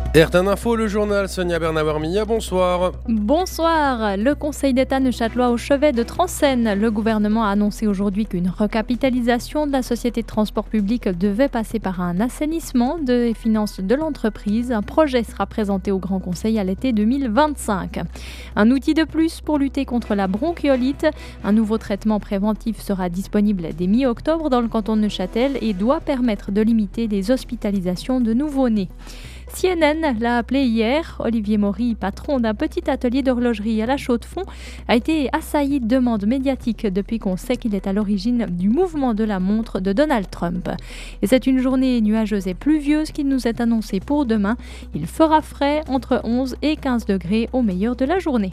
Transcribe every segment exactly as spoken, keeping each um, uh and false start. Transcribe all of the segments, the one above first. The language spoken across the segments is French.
R T N Info, le journal, Sonia Bernard-Milla, bonsoir. Bonsoir. Le Conseil d'État neuchâtelois au chevet de Transsen. Le gouvernement a annoncé aujourd'hui qu'une recapitalisation de la société de transport public devait passer par un assainissement des finances de l'entreprise. Un projet sera présenté au Grand Conseil à l'été deux mille vingt-cinq. Un outil de plus pour lutter contre la bronchiolite. Un nouveau traitement préventif sera disponible dès mi-octobre dans le canton de Neuchâtel et doit permettre de limiter les hospitalisations de nouveau-nés. C N N l'a appelé hier. Olivier Maury, patron d'un petit atelier d'horlogerie à la Chaux-de-Fonds, a été assailli de demandes médiatiques depuis qu'on sait qu'il est à l'origine du mouvement de la montre de Donald Trump. Et c'est une journée nuageuse et pluvieuse qui nous est annoncée pour demain. Il fera frais entre onze et quinze degrés au meilleur de la journée.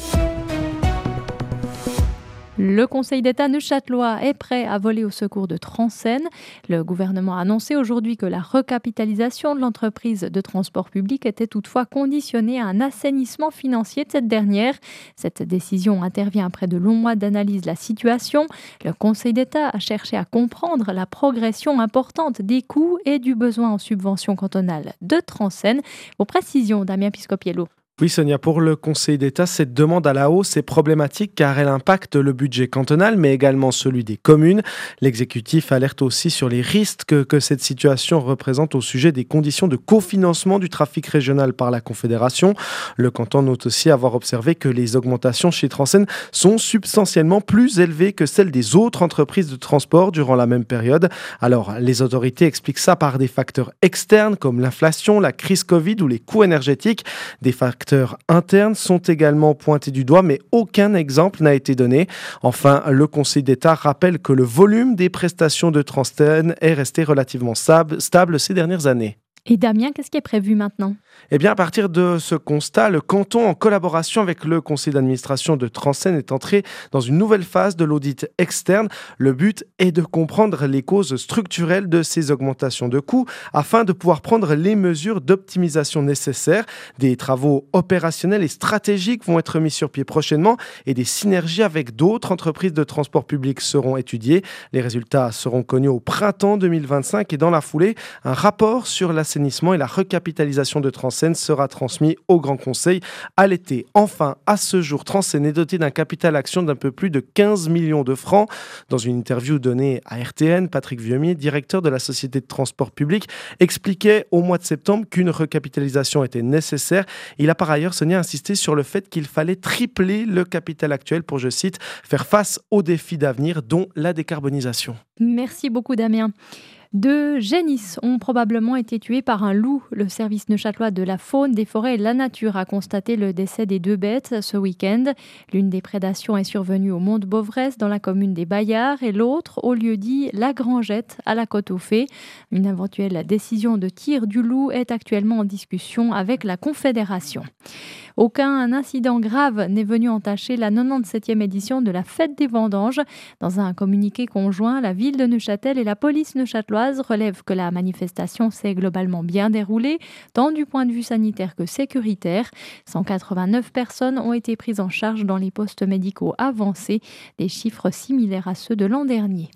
Le Conseil d'État neuchâtelois est prêt à voler au secours de Transsen. Le gouvernement a annoncé aujourd'hui que la recapitalisation de l'entreprise de transport public était toutefois conditionnée à un assainissement financier de cette dernière. Cette décision intervient après de longs mois d'analyse de la situation. Le Conseil d'État a cherché à comprendre la progression importante des coûts et du besoin en subventions cantonales de Transsen. Pour précision, Damien Piscopiello. Oui Sonia, pour le Conseil d'État, cette demande à la hausse est problématique car elle impacte le budget cantonal mais également celui des communes. L'exécutif alerte aussi sur les risques que, que cette situation représente au sujet des conditions de cofinancement du trafic régional par la Confédération. Le canton note aussi avoir observé que les augmentations chez Transsen sont substantiellement plus élevées que celles des autres entreprises de transport durant la même période. Alors, les autorités expliquent ça par des facteurs externes comme l'inflation, la crise Covid ou les coûts énergétiques. Des facteurs internes sont également pointés du doigt, mais aucun exemple n'a été donné. Enfin, le Conseil d'État rappelle que le volume des prestations de Transsen est resté relativement stable ces dernières années. Et Damien, qu'est-ce qui est prévu maintenant ? Eh bien, à partir de ce constat, le canton, en collaboration avec le conseil d'administration de Transsen, est entré dans une nouvelle phase de l'audit externe. Le but est de comprendre les causes structurelles de ces augmentations de coûts afin de pouvoir prendre les mesures d'optimisation nécessaires. Des travaux opérationnels et stratégiques vont être mis sur pied prochainement et des synergies avec d'autres entreprises de transport public seront étudiées. Les résultats seront connus au printemps deux mille vingt-cinq et dans la foulée, un rapport sur l'assainissement et la recapitalisation de Transsen sera transmis au Grand Conseil à l'été. Enfin, à ce jour, Transsen est doté d'un capital action d'un peu plus de quinze millions de francs. Dans une interview donnée à R T N, Patrick Vieumier, directeur de la société de transport public, expliquait au mois de septembre qu'une recapitalisation était nécessaire. Il a par ailleurs, Sonia, insisté sur le fait qu'il fallait tripler le capital actuel pour, je cite, faire face aux défis d'avenir, dont la décarbonisation. Merci beaucoup, Damien. Deux génisses ont probablement été tués par un loup. Le service neuchâtelois de la faune, des forêts et de la nature a constaté le décès des deux bêtes ce week-end. L'une des prédations est survenue au Mont de Beauvresse dans la commune des Baillards et l'autre au lieu-dit La Grangette à la Côte-aux-Fées. Une éventuelle décision de tir du loup est actuellement en discussion avec la Confédération. Aucun incident grave n'est venu entacher la quatre-vingt-dix-septième édition de la Fête des Vendanges. Dans un communiqué conjoint, la ville de Neuchâtel et la police neuchâteloise relèvent que la manifestation s'est globalement bien déroulée, tant du point de vue sanitaire que sécuritaire. cent quatre-vingt-neuf personnes ont été prises en charge dans les postes médicaux avancés, des chiffres similaires à ceux de l'an dernier.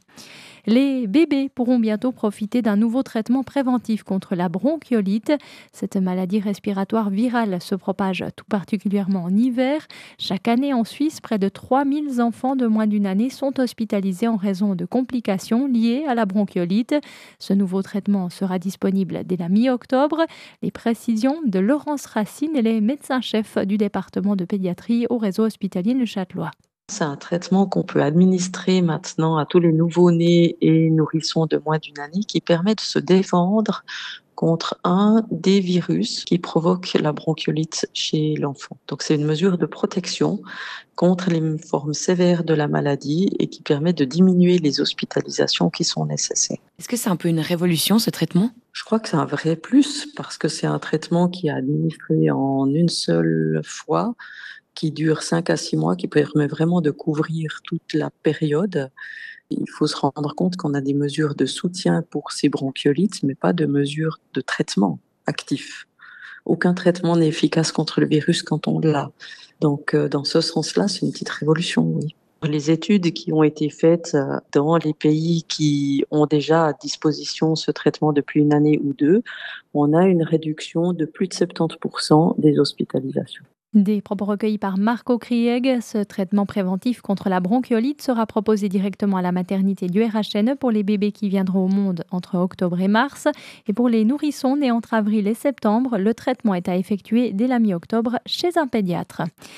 Les bébés pourront bientôt profiter d'un nouveau traitement préventif contre la bronchiolite. Cette maladie respiratoire virale se propage tout particulièrement en hiver. Chaque année en Suisse, près de trois mille enfants de moins d'une année sont hospitalisés en raison de complications liées à la bronchiolite. Ce nouveau traitement sera disponible dès la mi-octobre. Les précisions de Laurence Racine, elle est médecin-chef du département de pédiatrie au réseau hospitalier neuchâtelois. C'est un traitement qu'on peut administrer maintenant à tous les nouveau-nés et nourrissons de moins d'une année qui permet de se défendre contre un des virus qui provoque la bronchiolite chez l'enfant. Donc c'est une mesure de protection contre les formes sévères de la maladie et qui permet de diminuer les hospitalisations qui sont nécessaires. Est-ce que c'est un peu une révolution ce traitement ? Je crois que c'est un vrai plus parce que c'est un traitement qui est administré en une seule fois, qui dure cinq à six mois, qui permet vraiment de couvrir toute la période. Il faut se rendre compte qu'on a des mesures de soutien pour ces bronchiolites, mais pas de mesures de traitement actif. Aucun traitement n'est efficace contre le virus quand on l'a. Donc, euh, dans ce sens-là, c'est une petite révolution, oui. Les études qui ont été faites dans les pays qui ont déjà à disposition ce traitement depuis une année ou deux, on a une réduction de plus de soixante-dix pour cent des hospitalisations. Des propos recueillis par Marco Krieg, ce traitement préventif contre la bronchiolite sera proposé directement à la maternité du R H N pour les bébés qui viendront au monde entre octobre et mars. Et pour les nourrissons nés entre avril et septembre, le traitement est à effectuer dès la mi-octobre chez un pédiatre.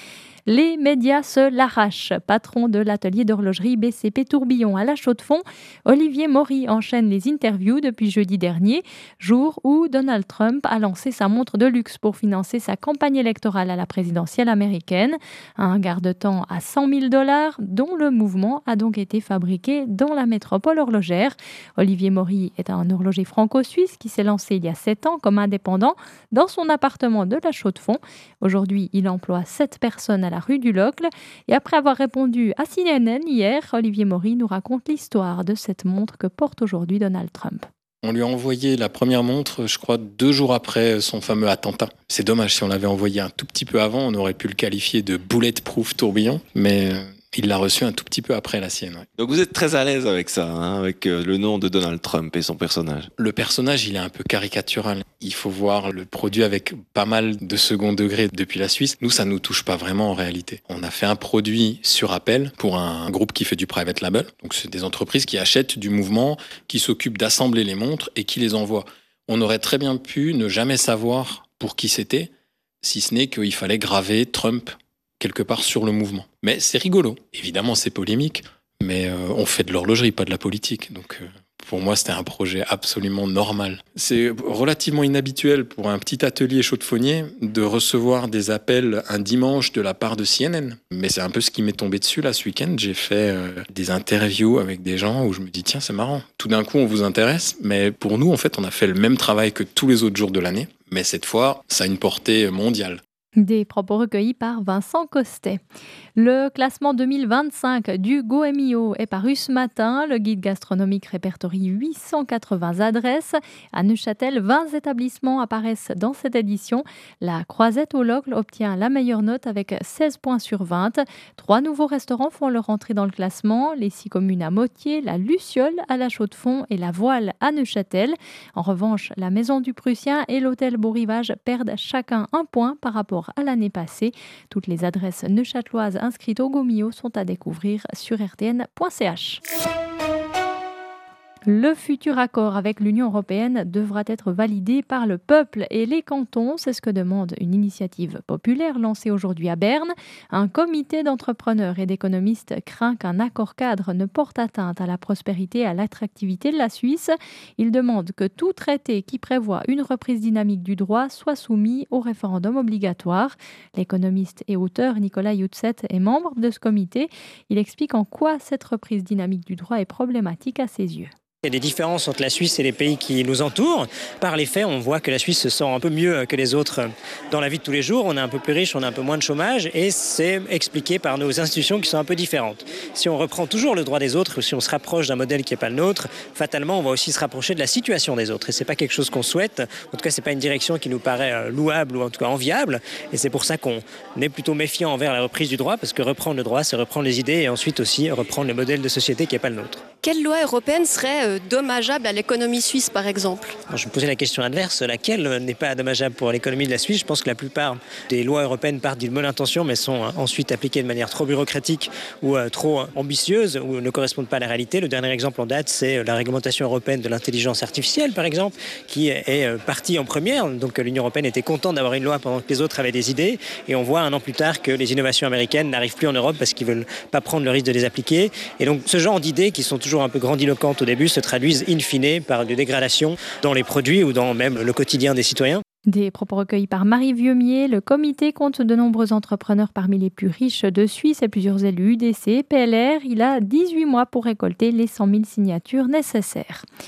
Les médias se l'arrachent. Patron de l'atelier d'horlogerie B C P Tourbillon à La Chaux-de-Fonds, Olivier Maury enchaîne les interviews depuis jeudi dernier, jour où Donald Trump a lancé sa montre de luxe pour financer sa campagne électorale à la présidentielle américaine. Un garde-temps à cent mille dollars, dont le mouvement a donc été fabriqué dans la métropole horlogère. Olivier Maury est un horloger franco-suisse qui s'est lancé il y a sept ans comme indépendant dans son appartement de La Chaux-de-Fonds. Aujourd'hui, il emploie sept personnes à la rue du Locle. Et après avoir répondu à C N N hier, Olivier Maury nous raconte l'histoire de cette montre que porte aujourd'hui Donald Trump. On lui a envoyé la première montre, je crois, deux jours après son fameux attentat. C'est dommage, si on l'avait envoyé un tout petit peu avant, on aurait pu le qualifier de bulletproof tourbillon, mais il l'a reçu un tout petit peu après la sienne. Ouais. Donc vous êtes très à l'aise avec ça, hein, avec le nom de Donald Trump et son personnage. Le personnage, il est un peu caricatural. Il faut voir le produit avec pas mal de second degré depuis la Suisse. Nous, ça nous touche pas vraiment en réalité. On a fait un produit sur appel pour un groupe qui fait du private label. Donc c'est des entreprises qui achètent du mouvement, qui s'occupent d'assembler les montres et qui les envoient. On aurait très bien pu ne jamais savoir pour qui c'était, si ce n'est qu'il fallait graver Trump quelque part sur le mouvement. Mais c'est rigolo. Évidemment, c'est polémique, mais euh, on fait de l'horlogerie, pas de la politique. Donc euh, pour moi, c'était un projet absolument normal. C'est relativement inhabituel pour un petit atelier chaudefonnier de recevoir des appels un dimanche de la part de C N N. Mais c'est un peu ce qui m'est tombé dessus là ce week-end. J'ai fait euh, des interviews avec des gens où je me dis tiens, c'est marrant. Tout d'un coup, on vous intéresse, mais pour nous, en fait, on a fait le même travail que tous les autres jours de l'année. Mais cette fois, ça a une portée mondiale. Des propos recueillis par Vincent Costet. Le classement deux mille vingt-cinq du Goemio est paru ce matin. Le guide gastronomique répertorie huit cent quatre-vingts adresses. À Neuchâtel, vingt établissements apparaissent dans cette édition. La Croisette au Locle obtient la meilleure note avec seize points sur vingt. Trois nouveaux restaurants font leur entrée dans le classement. Les six communes à Motier, la Luciole à La Chaux-de-Fonds et la Voile à Neuchâtel. En revanche, la Maison du Prussien et l'Hôtel Beau Rivage perdent chacun un point par rapport à l'année passée. Toutes les adresses neuchâteloises inscrites au Gomio sont à découvrir sur r t n point c h. Le futur accord avec l'Union européenne devra être validé par le peuple et les cantons. C'est ce que demande une initiative populaire lancée aujourd'hui à Berne. Un comité d'entrepreneurs et d'économistes craint qu'un accord cadre ne porte atteinte à la prospérité et à l'attractivité de la Suisse. Il demande que tout traité qui prévoit une reprise dynamique du droit soit soumis au référendum obligatoire. L'économiste et auteur Nicolas Youtset est membre de ce comité. Il explique en quoi cette reprise dynamique du droit est problématique à ses yeux. Il y a des différences entre la Suisse et les pays qui nous entourent. Par les faits, on voit que la Suisse se sent un peu mieux que les autres dans la vie de tous les jours. On est un peu plus riche, on a un peu moins de chômage et c'est expliqué par nos institutions qui sont un peu différentes. Si on reprend toujours le droit des autres, si on se rapproche d'un modèle qui n'est pas le nôtre, fatalement, on va aussi se rapprocher de la situation des autres. Et ce n'est pas quelque chose qu'on souhaite. En tout cas, ce n'est pas une direction qui nous paraît louable ou en tout cas enviable. Et c'est pour ça qu'on est plutôt méfiant envers la reprise du droit parce que reprendre le droit, c'est reprendre les idées et ensuite aussi reprendre le modèle de société qui n'est pas le nôtre. Quelle loi européenne serait dommageable à l'économie suisse, par exemple ? Alors, je me posais la question adverse, laquelle n'est pas dommageable pour l'économie de la Suisse ? Je pense que la plupart des lois européennes partent d'une bonne intention, mais sont ensuite appliquées de manière trop bureaucratique ou trop ambitieuse, ou ne correspondent pas à la réalité. Le dernier exemple en date, c'est la réglementation européenne de l'intelligence artificielle, par exemple, qui est partie en première. Donc l'Union européenne était contente d'avoir une loi pendant que les autres avaient des idées, et on voit un an plus tard que les innovations américaines n'arrivent plus en Europe parce qu'ils ne veulent pas prendre le risque de les appliquer. Et donc ce genre d'idées qui sont toujours un peu grandiloquentes au début se traduisent in fine par des dégradations dans les produits ou dans même le quotidien des citoyens. Des propos recueillis par Marie Vieumier. Le comité compte de nombreux entrepreneurs parmi les plus riches de Suisse et plusieurs élus U D C, P L R. Il a dix-huit mois pour récolter les cent mille signatures nécessaires.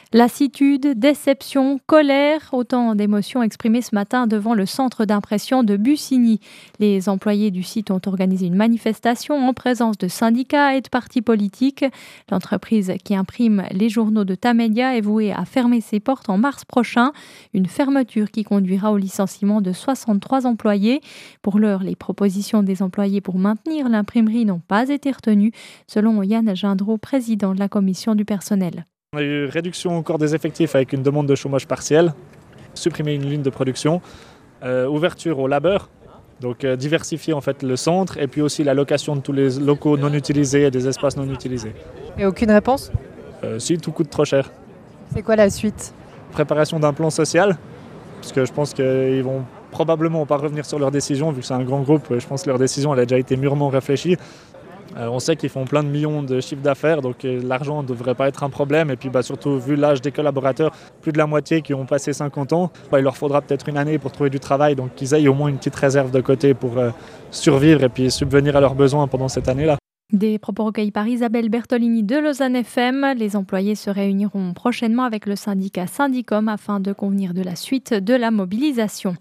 Lassitude, déception, colère, autant d'émotions exprimées ce matin devant le centre d'impression de Bussigny. Les employés du site ont organisé une manifestation en présence de syndicats et de partis politiques. L'entreprise qui imprime les journaux de Tamedia est vouée à fermer ses portes en mars prochain. Une fermeture qui conduira au licenciement de soixante-trois employés. Pour l'heure, les propositions des employés pour maintenir l'imprimerie n'ont pas été retenues, selon Yann Gindreau, président de la commission du personnel. On a eu réduction encore des effectifs avec une demande de chômage partiel, supprimer une ligne de production, euh, ouverture au labeur, donc euh, diversifier en fait le centre et puis aussi la location de tous les locaux non utilisés et des espaces non utilisés. Et aucune réponse ? euh, Si, tout coûte trop cher. C'est quoi la suite ? Préparation d'un plan social, parce que je pense qu'ils vont probablement pas revenir sur leur décision, vu que c'est un grand groupe, je pense que leur décision elle a déjà été mûrement réfléchie. Euh, on sait qu'ils font plein de millions de chiffres d'affaires, donc euh, l'argent ne devrait pas être un problème. Et puis bah, surtout, vu l'âge des collaborateurs, plus de la moitié qui ont passé cinquante ans, bah, il leur faudra peut-être une année pour trouver du travail. Donc qu'ils aient au moins une petite réserve de côté pour euh, survivre et puis subvenir à leurs besoins pendant cette année-là. Des propos recueillis par Isabelle Bertolini de Lausanne F M. Les employés se réuniront prochainement avec le syndicat Syndicom afin de convenir de la suite de la mobilisation.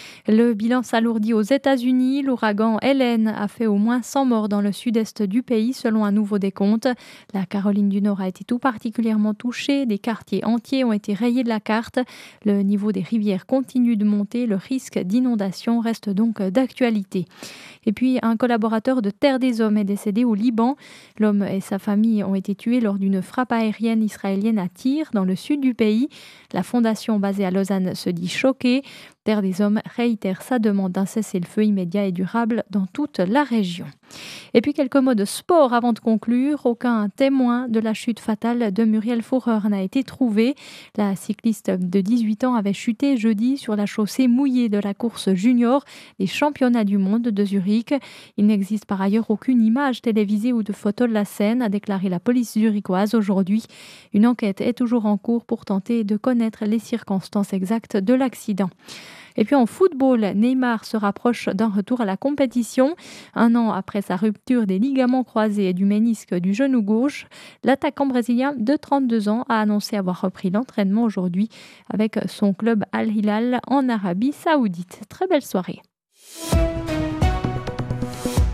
Le bilan s'alourdit aux États-Unis. L'ouragan Helen a fait au moins cent morts dans le sud-est du pays, selon un nouveau décompte. La Caroline du Nord a été tout particulièrement touchée. Des quartiers entiers ont été rayés de la carte. Le niveau des rivières continue de monter. Le risque d'inondation reste donc d'actualité. Et puis, un collaborateur de Terre des Hommes est décédé au Liban. L'homme et sa famille ont été tués lors d'une frappe aérienne israélienne à Tyr, dans le sud du pays. La fondation basée à Lausanne se dit choquée. Terre des Hommes réitère sa demande d'un cessez-le-feu immédiat et durable dans toute la région. Et puis quelques mots de sport avant de conclure. Aucun témoin de la chute fatale de Muriel Foureur n'a été trouvé. La cycliste de dix-huit ans avait chuté jeudi sur la chaussée mouillée de la course junior des championnats du monde de Zurich. Il n'existe par ailleurs aucune image télévisée ou de photo de la scène, a déclaré la police zurichoise aujourd'hui. Une enquête est toujours en cours pour tenter de connaître les circonstances exactes de l'accident. Et puis en football, Neymar se rapproche d'un retour à la compétition. Un an après sa rupture des ligaments croisés et du ménisque du genou gauche, l'attaquant brésilien de trente-deux ans a annoncé avoir repris l'entraînement aujourd'hui avec son club Al Hilal en Arabie Saoudite. Très belle soirée.